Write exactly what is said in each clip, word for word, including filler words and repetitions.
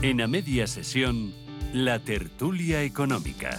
En A Media Sesión, la tertulia económica.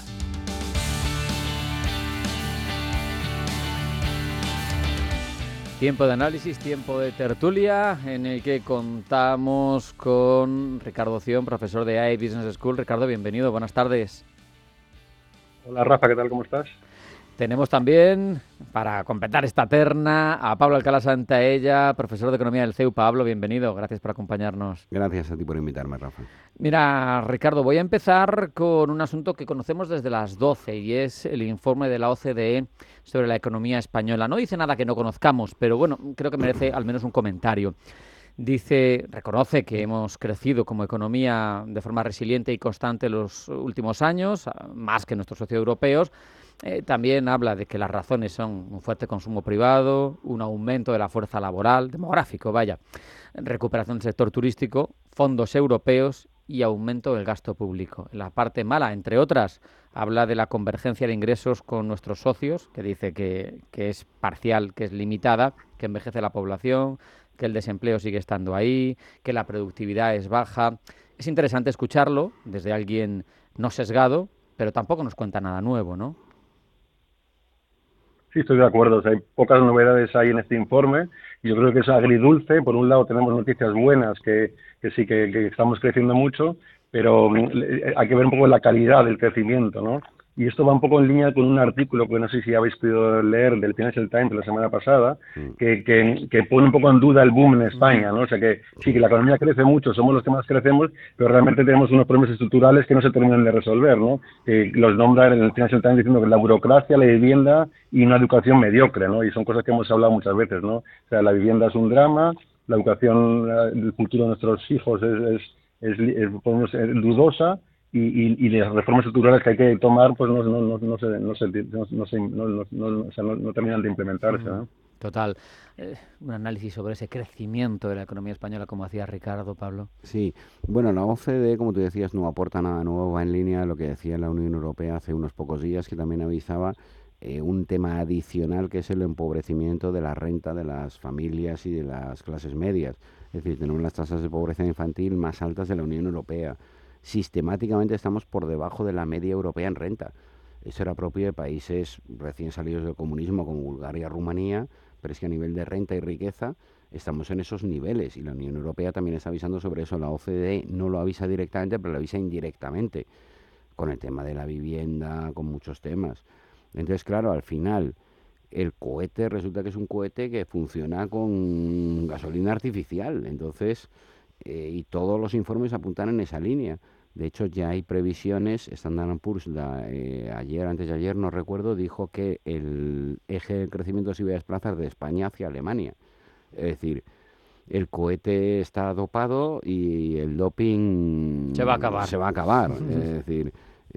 Tiempo de análisis, tiempo de tertulia, en el que contamos con Ricardo Ción, profesor de A I Business School. Ricardo, bienvenido, buenas tardes. Hola Rafa, ¿qué tal? ¿Cómo estás? Tenemos también, para completar esta terna, a Pablo Alcalá Santaella, profesor de Economía del C E U. Pablo, bienvenido, gracias por acompañarnos. Gracias a ti por invitarme, Rafa. Mira, Ricardo, voy a empezar con un asunto que conocemos desde las doce y es el informe de la O C D E sobre la economía española. No dice nada que no conozcamos, pero bueno, creo que merece al menos un comentario. Dice, reconoce que hemos crecido como economía de forma resiliente y constante los últimos años, más que nuestros socios europeos. Eh, también habla de que las razones son un fuerte consumo privado, un aumento de la fuerza laboral, demográfico, vaya, recuperación del sector turístico, fondos europeos y aumento del gasto público. En la parte mala, entre otras, habla de la convergencia de ingresos con nuestros socios, que dice que, que es parcial, que es limitada, que envejece la población, que el desempleo sigue estando ahí, que la productividad es baja. Es interesante escucharlo desde alguien no sesgado, pero tampoco nos cuenta nada nuevo, ¿no? Sí, estoy de acuerdo. O sea, hay pocas novedades ahí en este informe. Yo creo que es agridulce. Por un lado tenemos noticias buenas, que, que sí, que, que estamos creciendo mucho, pero um, hay que ver un poco la calidad del crecimiento, ¿no? Y esto va un poco en línea con un artículo que no sé si habéis podido leer del Financial Times de la semana pasada, que, que, que pone un poco en duda el boom en España, ¿no? O sea que sí, que la economía crece mucho, somos los que más crecemos, pero realmente tenemos unos problemas estructurales que no se terminan de resolver, ¿no? Que los nombra en el Financial Times diciendo que la burocracia, la vivienda y una educación mediocre, ¿no? Y son cosas que hemos hablado muchas veces, ¿no? O sea, la vivienda es un drama, la educación, el futuro de nuestros hijos es, es, es, es, es, es dudosa. Y, y, y las reformas estructurales que hay que tomar pues no, no, no, no, se, no, se, no, no, se, no, no, no, o sea, no, no terminan de implementarse, ¿no? Total. Eh, un análisis sobre ese crecimiento de la economía española, como hacía Ricardo, Pablo. Sí, bueno, la O C D E, como tú decías, no aporta nada nuevo, va en línea de lo que decía la Unión Europea hace unos pocos días, que también avisaba eh, un tema adicional, que es el empobrecimiento de la renta de las familias y de las clases medias. Es decir, tenemos las tasas de pobreza infantil más altas de la Unión Europea. Sistemáticamente estamos por debajo de la media europea en renta. Eso era propio de países recién salidos del comunismo como Bulgaria, Rumanía, pero es que a nivel de renta y riqueza estamos en esos niveles y la Unión Europea también está avisando sobre eso. La O C D E no lo avisa directamente, pero lo avisa indirectamente, con el tema de la vivienda, con muchos temas. Entonces, claro, al final el cohete resulta que es un cohete que funciona con gasolina artificial. Entonces, eh, y todos los informes apuntan en esa línea. De hecho, ya hay previsiones. Standard and Poor's, la, eh, ayer, antes de ayer, no recuerdo, dijo que el eje del crecimiento se iba a desplazar de España hacia Alemania. Es decir, el cohete está dopado y el doping se va a acabar. Se va a acabar. Es decir,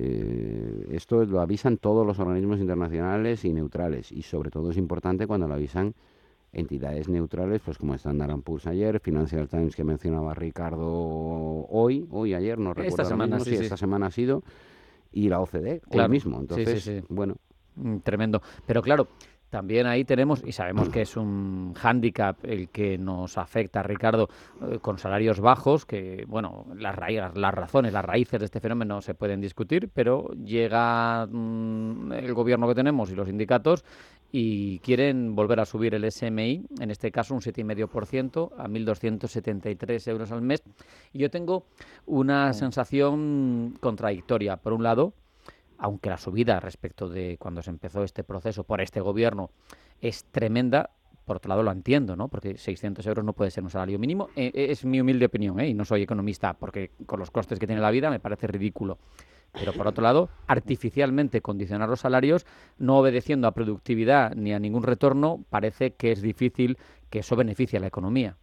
eh, esto lo avisan todos los organismos internacionales y neutrales. Y sobre todo es importante cuando lo avisan entidades neutrales, pues como Standard and Poor's ayer, Financial Times que mencionaba Ricardo hoy, hoy, ayer, no recuerdo esta ahora semana, mismo, sí, sí, sí. esta semana ha sido, y la O C D E, claro, hoy mismo. Entonces, sí, sí, sí. bueno. Mm, tremendo. Pero claro, también ahí tenemos, y sabemos que es un hándicap el que nos afecta, Ricardo, eh, con salarios bajos, que, bueno, las, ra las razones, las raíces de este fenómeno se pueden discutir, pero llega mmm, el gobierno que tenemos y los sindicatos y quieren volver a subir el S M I, en este caso un siete coma cinco por ciento a mil doscientos setenta y tres euros al mes. Y yo tengo una sensación contradictoria. Por un lado, aunque la subida respecto de cuando se empezó este proceso por este gobierno es tremenda, por otro lado lo entiendo, ¿no? Porque seiscientos euros no puede ser un salario mínimo. Eh, es mi humilde opinión, ¿eh? Y no soy economista, porque con los costes que tiene la vida me parece ridículo. Pero por otro lado, artificialmente condicionar los salarios, no obedeciendo a productividad ni a ningún retorno, parece que es difícil que eso beneficie a la economía.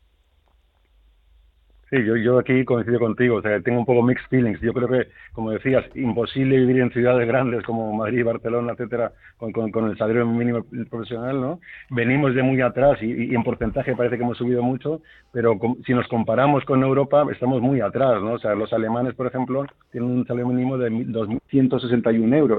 Sí, yo, yo aquí coincido contigo, o sea, tengo un poco mixed feelings. Yo creo que, como decías, imposible vivir en ciudades grandes como Madrid, Barcelona, etcétera, con, con, con el salario mínimo profesional, ¿no? Venimos de muy atrás y, y en porcentaje parece que hemos subido mucho, pero com, si nos comparamos con Europa, estamos muy atrás, ¿no? O sea, los alemanes, por ejemplo, tienen un salario mínimo de dos mil ciento sesenta y uno euros.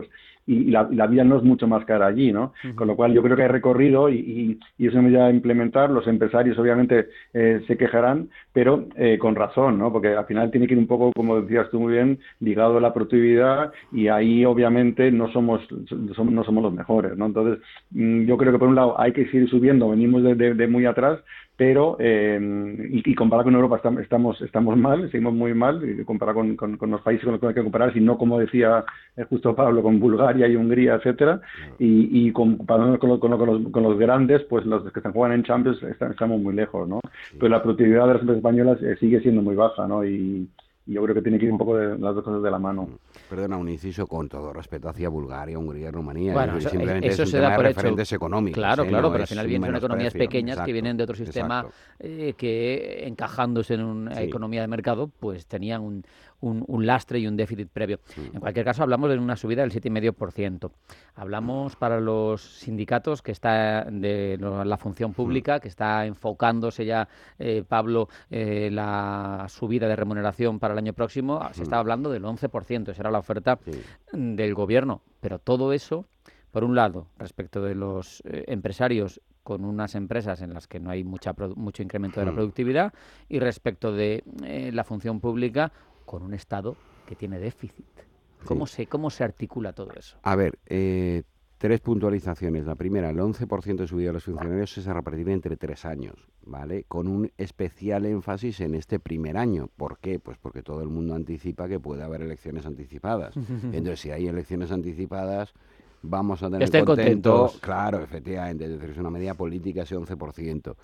y la, y la vida no es mucho más cara allí, ¿no? Uh-huh. Con lo cual yo creo que hay recorrido y, y, y eso me va a implementar. Los empresarios obviamente eh, se quejarán, pero eh, con razón, ¿no? Porque al final tiene que ir un poco, como decías tú muy bien, ligado a la productividad, y ahí obviamente no somos, somos no somos los mejores, ¿no? Entonces mmm, yo creo que por un lado hay que seguir subiendo, venimos de, de, de muy atrás, pero eh, y, y comparado con Europa estamos estamos mal, seguimos muy mal, y comparado con, con, con los países con los que hay que comparar, sino como decía eh, justo Pablo, con Bulgaria y Hungría, etcétera, y, y comparando con, con, con, los, con los grandes, pues los que están jugando en Champions están, estamos muy lejos, ¿no? Sí. Pero la productividad de las empresas españolas eh, sigue siendo muy baja, ¿no? Y, y yo creo que tiene que ir un poco de las dos cosas de la mano. Perdona, un inciso con todo respeto hacia Bulgaria, Hungría, Rumanía. Bueno, eso, simplemente eso es un se tema da por de hecho. referentes económicos. Claro, ¿eh? claro, no pero al final vienen son economías pequeñas exacto, que vienen de otro sistema eh, que, encajándose en una sí. economía de mercado, pues tenían un, un, un lastre y un déficit previo. Sí. En cualquier caso, hablamos de una subida del siete coma cinco por ciento. Hablamos para los sindicatos que está de la función pública, que está enfocándose ya, eh, Pablo, eh, la subida de remuneración para el año próximo. Se estaba hablando del once por ciento, esa era la oferta sí. del gobierno. Pero todo eso, por un lado, respecto de los eh, empresarios con unas empresas en las que no hay mucha mucho incremento de la productividad, y respecto de eh, la función pública con un Estado que tiene déficit. ¿Cómo, sí. se, cómo se articula todo eso? A ver, eh, tres puntualizaciones. La primera, el once por ciento de subida de los funcionarios es a repartir entre tres años, ¿vale? Con un especial énfasis en este primer año. ¿Por qué? Pues porque todo el mundo anticipa que puede haber elecciones anticipadas. Entonces, si hay elecciones anticipadas, vamos a tener Estén contento. Contentos. Claro, efectivamente. Es decir, es una medida política ese once por ciento.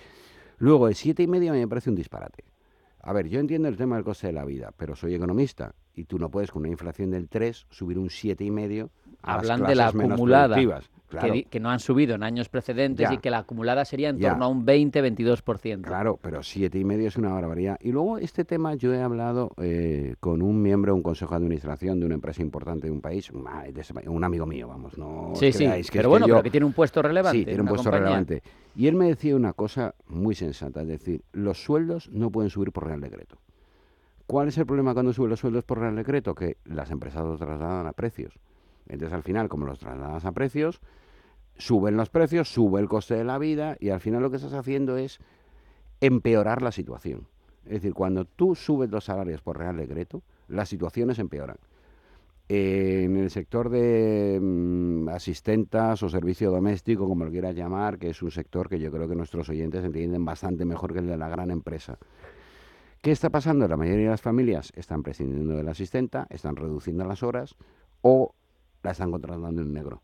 Luego, el siete coma cinco a mí me parece un disparate. A ver, yo entiendo el tema del coste de la vida, pero soy economista y tú no puedes con una inflación del tres subir un siete coma cinco a Hablan las de la menos acumulada, claro. que, que no han subido en años precedentes ya. y que la acumulada sería en ya. torno a un veinte a veintidós por ciento. Claro, pero siete coma cinco es una barbaridad. Y luego este tema yo he hablado eh, con un miembro de un consejo de administración de una empresa importante de un país, un amigo mío, vamos, no Sí, os sí, creáis que pero es bueno, que yo... pero que tiene un puesto relevante. Sí, tiene un puesto compañía. relevante. Y él me decía una cosa muy sensata, es decir, los sueldos no pueden subir por Real Decreto. ¿Cuál es el problema cuando suben los sueldos por Real Decreto? Que las empresas los trasladan a precios. Entonces, al final, como los trasladas a precios, suben los precios, sube el coste de la vida y al final lo que estás haciendo es empeorar la situación. Es decir, cuando tú subes los salarios por Real Decreto, las situaciones empeoran. Eh, en el sector de mmm, asistentas o servicio doméstico, como lo quieras llamar, que es un sector que yo creo que nuestros oyentes entienden bastante mejor que el de la gran empresa. ¿Qué está pasando? La mayoría de las familias están prescindiendo de la asistenta, están reduciendo las horas o la están contratando en negro.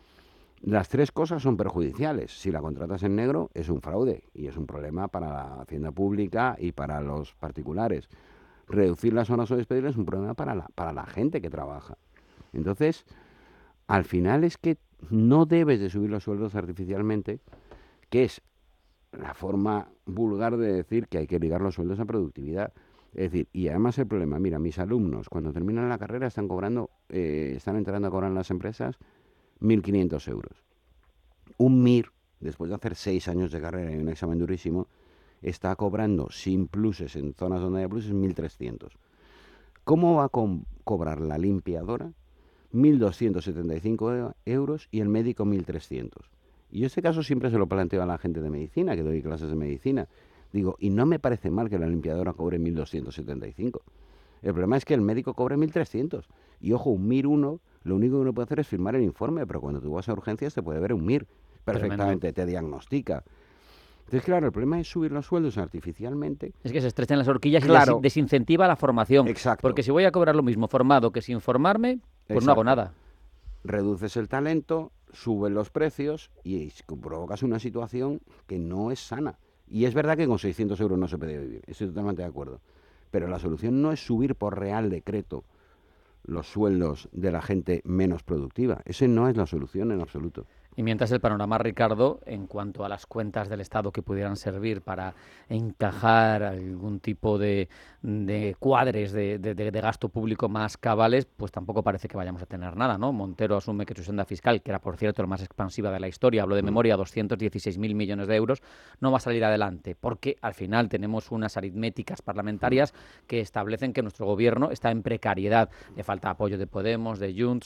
Las tres cosas son perjudiciales. Si la contratas en negro es un fraude y es un problema para la hacienda pública y para los particulares. Reducir las horas o despedirlas es un problema para la, para la gente que trabaja. Entonces, al final es que no debes de subir los sueldos artificialmente, que es la forma vulgar de decir que hay que ligar los sueldos a productividad. Es decir, y además el problema, mira, mis alumnos cuando terminan la carrera están cobrando, eh, están entrando a cobrar en las empresas mil quinientos euros. Un M I R, después de hacer seis años de carrera y un examen durísimo, está cobrando sin pluses en zonas donde hay pluses mil trescientos. ¿Cómo va a co- cobrar la limpiadora mil doscientos setenta y cinco euros y el médico mil trescientos? Y este caso siempre se lo planteo a la gente de medicina, que doy clases de medicina. Digo, y no me parece mal que la limpiadora cobre mil doscientos setenta y cinco. El problema es que el médico cobre mil trescientos. Y ojo, un M I R uno, lo único que uno puede hacer es firmar el informe, pero cuando tú vas a urgencias te puede ver un M I R perfectamente, Tremendo. Te diagnostica. Entonces, claro, el problema es subir los sueldos artificialmente. Es que se estrechan las horquillas claro. y desincentiva la formación. Exacto. Porque si voy a cobrar lo mismo formado que sin formarme, pues Exacto. no hago nada. Reduces el talento, suben los precios y provocas una situación que no es sana. Y es verdad que con seiscientos euros no se puede vivir, estoy totalmente de acuerdo. Pero la solución no es subir por Real Decreto los sueldos de la gente menos productiva. Esa no es la solución en absoluto. Y mientras el panorama, Ricardo, en cuanto a las cuentas del Estado que pudieran servir para encajar algún tipo de, de cuadres de, de, de gasto público más cabales, pues tampoco parece que vayamos a tener nada, ¿no? Montero asume que su senda fiscal, que era, por cierto, la más expansiva de la historia, hablo de memoria, doscientos dieciséis mil millones de euros, no va a salir adelante, porque al final tenemos unas aritméticas parlamentarias que establecen que nuestro gobierno está en precariedad. Le falta apoyo de Podemos, de Junts.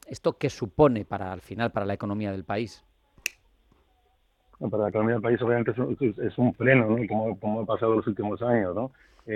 ¿Esto qué supone para al final para la economía del país? Para la economía del país obviamente es un, es un freno, ¿no? Como, como ha pasado los últimos años, ¿no?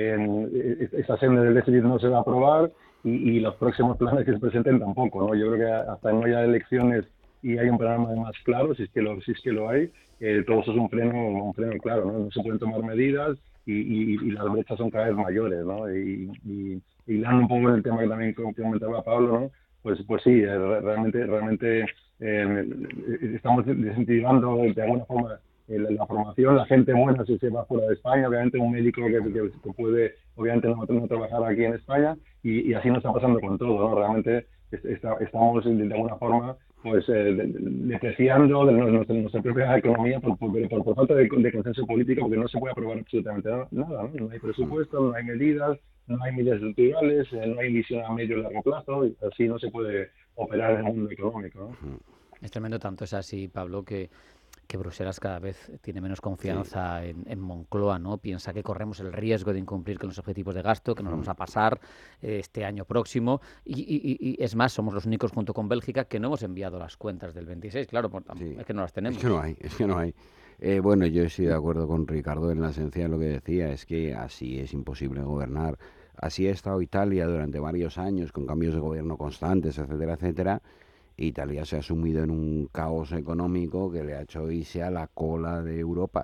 Eh, esa senda del déficit no se va a aprobar y, y los próximos planes que se presenten tampoco, ¿no? Yo creo que hasta no haya elecciones y hay un programa más claro, si es que lo, si es que lo hay, eh, todo eso es un freno, un freno claro, ¿no? No se pueden tomar medidas y, y, y las brechas son cada vez mayores, ¿no? Y, y, y hilando un poco en el tema que también comentaba Pablo, ¿no? Pues, pues sí, realmente, realmente eh, estamos desincentivando de alguna forma eh, la, la formación, la gente buena si se va fuera de España, obviamente un médico que, que, que puede, obviamente no, no trabajar aquí en España y, y así nos está pasando con todo, ¿no? Realmente está, estamos de, de alguna forma pues eh, depreciando de, de, de, nuestra, nuestra propia economía por, por, por, por falta de, de consenso político, porque no se puede aprobar absolutamente nada, ¿no? No hay presupuesto, no hay medidas, no hay medidas estructurales, eh, no hay visión a medio y largo plazo, y así no se puede operar en el mundo económico, ¿no? Es tremendo, tanto es así, Pablo, que, que Bruselas cada vez tiene menos confianza sí. en, en Moncloa, ¿no? Piensa que corremos el riesgo de incumplir con los objetivos de gasto, que nos vamos a pasar eh, este año próximo, y, y, y es más, somos los únicos junto con Bélgica que no hemos enviado las cuentas del veintiséis, claro, por, sí. es que no las tenemos. Es que no hay, es que no hay. Eh, bueno, yo estoy de acuerdo con Ricardo en la esencia de lo que decía, es que así es imposible gobernar. Así ha estado Italia durante varios años, con cambios de gobierno constantes, etcétera, etcétera. Italia se ha sumido en un caos económico que le ha hecho irse a la cola de Europa.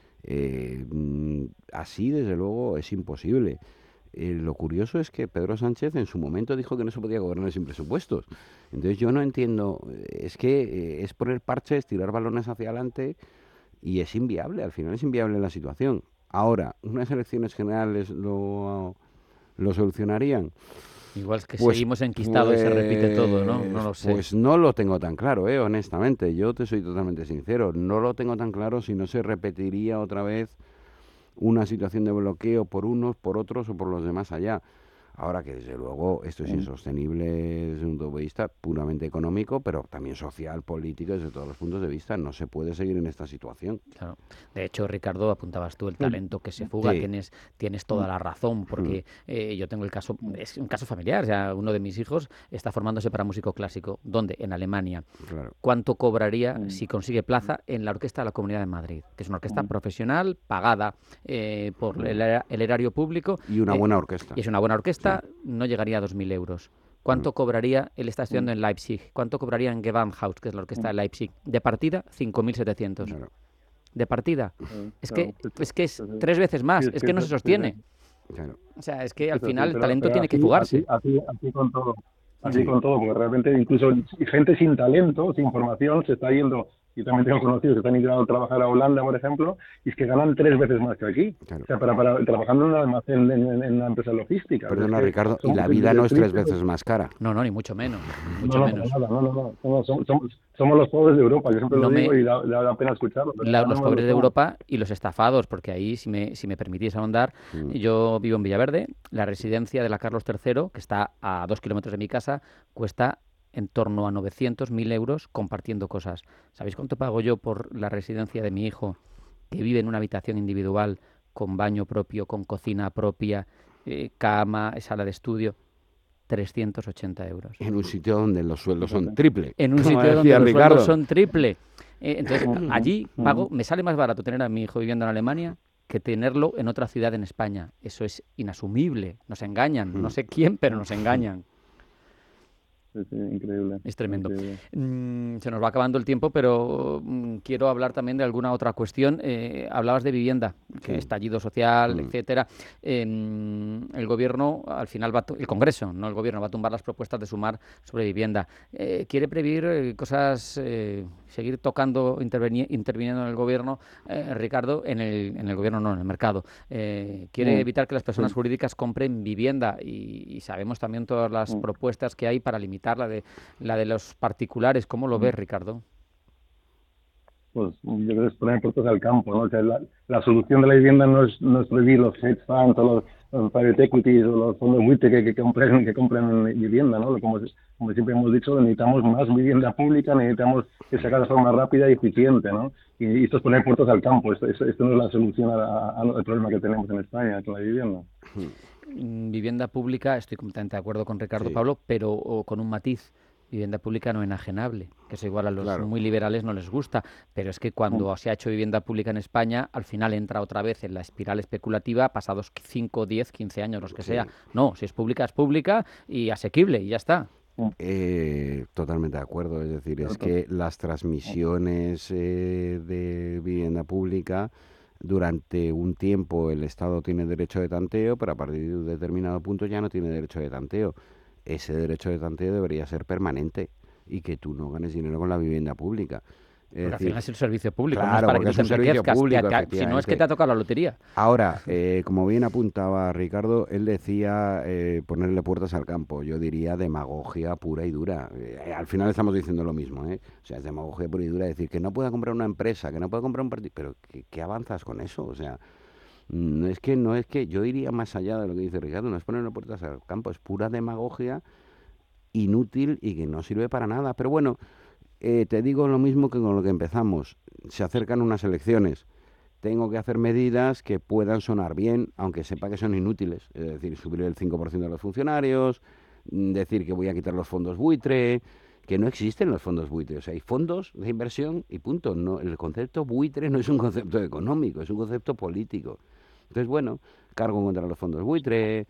Eh, así, desde luego, es imposible. Eh, lo curioso es que Pedro Sánchez en su momento dijo que no se podía gobernar sin presupuestos. Entonces yo no entiendo, es que eh, es poner parches, tirar balones hacia adelante y es inviable, al final es inviable la situación. Ahora, unas elecciones generales lo, lo solucionarían. Igual es que pues, seguimos enquistados pues, y se repite todo, ¿no? No lo sé. Pues no lo tengo tan claro, ¿eh? Honestamente. Yo te soy totalmente sincero. No lo tengo tan claro si no se repetiría otra vez una situación de bloqueo por unos, por otros o por los demás allá. Ahora que, desde luego, esto es insostenible desde un punto de vista puramente económico, pero también social, político, desde todos los puntos de vista. No se puede seguir en esta situación. Claro. De hecho, Ricardo, apuntabas tú el talento que se fuga. Sí. Tienes, tienes toda la razón, porque eh, yo tengo el caso, es un caso familiar. O sea, uno de mis hijos está formándose para músico clásico. ¿Dónde? En Alemania. Claro. ¿Cuánto cobraría si consigue plaza en la Orquesta de la Comunidad de Madrid? Que es una orquesta profesional, pagada eh, por el, el erario público. Y una buena orquesta. Y es una buena orquesta. No llegaría a dos mil euros. ¿Cuánto mm. cobraría? Él está estudiando mm. en Leipzig. ¿Cuánto cobraría en Gewandhaus, que es la orquesta mm. de Leipzig? De partida, cinco mil setecientos. Claro. De partida. Mm. Es, que, es que es tres veces más. Sí, es, es que, que no se sostiene. Claro. O sea, es que al final el talento pero tiene así, que fugarse. Así, así, así con todo. Así sí. con todo, porque realmente incluso gente sin talento, sin formación, se está yendo. Yo también tengo conocidos que están migrando a trabajar a Holanda, por ejemplo, y es que ganan tres veces más que aquí. Claro. O sea, para, para, trabajando en un almacén, en, en, en una empresa logística. Perdona, es que Ricardo, y la vida no es tres veces más cara. No, no, ni mucho menos. Mucho no, no, menos. Nada, no, no, no. Somos, somos, somos los pobres de Europa, yo siempre no lo digo me... y da, da pena escucharlo. La, los pobres de Europa y los estafados, porque ahí, si me, si me permitís ahondar, mm. yo vivo en Villaverde, la residencia de la Carlos tercero, que está a dos kilómetros de mi casa, cuesta en torno a novecientos mil euros compartiendo cosas. ¿Sabéis cuánto pago yo por la residencia de mi hijo, que vive en una habitación individual, con baño propio, con cocina propia, eh, cama, sala de estudio? trescientos ochenta euros. En un sitio donde los sueldos son triple. En un sitio donde los Ricardo. sueldos son triple. Eh, entonces, allí pago, me sale más barato tener a mi hijo viviendo en Alemania que tenerlo en otra ciudad en España. Eso es inasumible. Nos engañan. No sé quién, pero nos engañan. Sí, sí, increíble. Es tremendo. Increíble. Mm, se nos va acabando el tiempo, pero mm, quiero hablar también de alguna otra cuestión. Eh, hablabas de vivienda, que sí. estallido social, mm. etcétera. Eh, el gobierno, al final, va el Congreso, no el gobierno, va a tumbar las propuestas de Sumar sobre vivienda. Eh, quiere prever eh, cosas, eh, seguir tocando, interviniendo en el gobierno, eh, Ricardo, en el, en el gobierno no, en el mercado. Eh, quiere mm. evitar que las personas sí. jurídicas compren vivienda y, y sabemos también todas las mm. propuestas que hay para limitar la de la de los particulares. ¿Cómo lo ves, Ricardo? Pues yo creo que es poner puertas al campo, ¿no? O sea, la, la solución de la vivienda no es, no es prohibir los hedge funds o los, los private equities o los fondos buitre que, que compren que compren vivienda, ¿no? Como, como siempre hemos dicho, necesitamos más vivienda pública, necesitamos que se haga de forma rápida y eficiente, ¿no? Y, y esto es poner puertas al campo. Esto, esto, esto no es la solución a, a, al problema que tenemos en España con la vivienda. Vivienda pública, estoy completamente de acuerdo con Ricardo, sí. Pablo, pero o con un matiz. vivienda pública no enajenable, que eso igual a los Claro. muy liberales no les gusta, pero es que cuando se ha hecho vivienda pública en España, al final entra otra vez en la espiral especulativa pasados cinco, diez, quince años, los que Sí. sea. No, si es pública, es pública y asequible y ya está. Eh, totalmente de acuerdo, es decir, es que las transmisiones eh, de vivienda pública, durante un tiempo el Estado tiene derecho de tanteo, pero a partir de un determinado punto ya no tiene derecho de tanteo. Ese derecho de tanteo debería ser permanente y que tú no ganes dinero con la vivienda pública. Es Porque al decir, final es el servicio público, no es claro, para porque que es tú un te servicio enriquezcas, público, te- te- si no es que efectivamente. te ha tocado la lotería. Ahora, eh, como bien apuntaba Ricardo, él decía eh, ponerle puertas al campo. Yo diría demagogia pura y dura. Eh, al final estamos diciendo lo mismo, ¿eh? O sea, es demagogia pura y dura decir que no pueda comprar una empresa, que no pueda comprar un partido. Pero ¿qué, qué avanzas con eso? O sea, no es que, no es que, yo iría más allá de lo que dice Ricardo, no es ponerle puertas al campo, es pura demagogia inútil y que no sirve para nada. Pero bueno, eh, te digo lo mismo que con lo que empezamos. Se acercan unas elecciones. Tengo que hacer medidas que puedan sonar bien, aunque sepa que son inútiles. Es decir, subir el cinco por ciento de los funcionarios, mm, decir que voy a quitar los fondos buitre, que no existen los fondos buitre. O sea, hay fondos de inversión y punto. No, el concepto buitre no es un concepto económico, es un concepto político. Entonces, bueno, cargo contra los fondos buitre,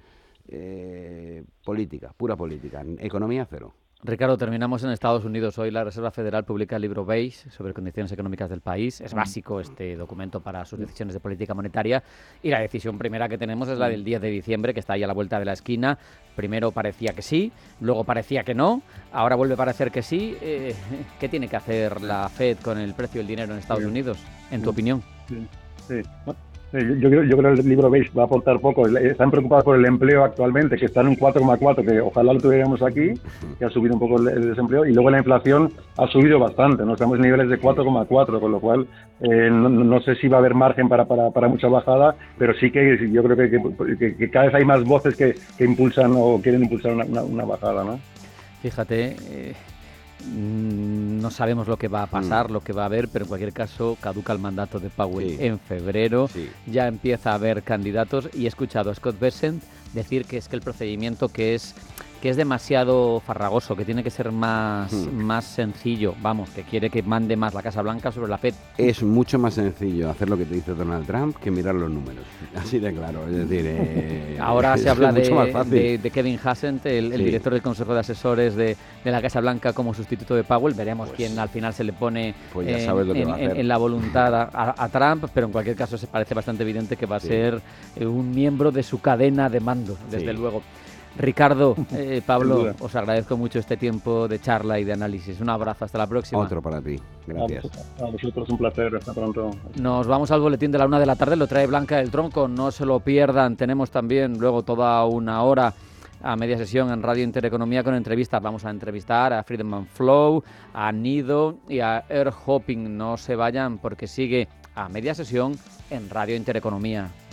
eh, política, pura política, economía cero. Ricardo, terminamos en Estados Unidos. Hoy la Reserva Federal publica el libro Beige sobre condiciones económicas del país. Es básico este documento para sus decisiones de política monetaria. Y la decisión primera que tenemos es la del diez de diciembre, que está ahí a la vuelta de la esquina. Primero parecía que sí, luego parecía que no, ahora vuelve a parecer que sí. Eh, ¿Qué tiene que hacer la Fed con el precio del dinero en Estados Sí. Unidos, en tu opinión? Sí, sí. Sí, Yo, yo creo, yo creo que el libro Beige va a aportar poco. Están preocupados por el empleo actualmente, que está en un cuatro coma cuatro, que ojalá lo tuviéramos aquí, que ha subido un poco el, el desempleo, y luego la inflación ha subido bastante, ¿no? Estamos en niveles de cuatro coma cuatro, con lo cual eh, no, no sé si va a haber margen para, para, para mucha bajada, pero sí que yo creo que, que, que, que cada vez hay más voces que, que impulsan o quieren impulsar una, una, una bajada, ¿no? Fíjate, eh, no sabemos lo que va a pasar, mm. lo que va a haber, pero en cualquier caso caduca el mandato de Powell sí. en febrero, sí. ya empieza a haber candidatos y he escuchado a Scott Bessent decir que es que el procedimiento que es que es demasiado farragoso, que tiene que ser más, hmm. más sencillo, vamos, que quiere que mande más la Casa Blanca sobre la Fed. Es mucho más sencillo hacer lo que te dice Donald Trump que mirar los números, así de claro, es decir... Eh, Ahora se habla de, de, de Kevin Hassett, el, el sí. director del Consejo de Asesores de, de la Casa Blanca como sustituto de Powell, veremos pues, quién al final se le pone pues ya en, sabes lo que en, va a hacer. en, en la voluntad a, a Trump, pero en cualquier caso se parece bastante evidente que va a sí. ser un miembro de su cadena de mando, desde sí. luego. Ricardo, eh, Pablo, os agradezco mucho este tiempo de charla y de análisis. Un abrazo, hasta la próxima. Otro para ti, gracias. A vosotros un placer, hasta pronto. Nos vamos al boletín de la una de la tarde, lo trae Blanca del Tronco, no se lo pierdan. Tenemos también luego toda una hora a media sesión en Radio Intereconomía con entrevistas. Vamos a entrevistar a Friedman Flow, a Nido y a Air Hopping. No se vayan porque sigue a media sesión en Radio Intereconomía.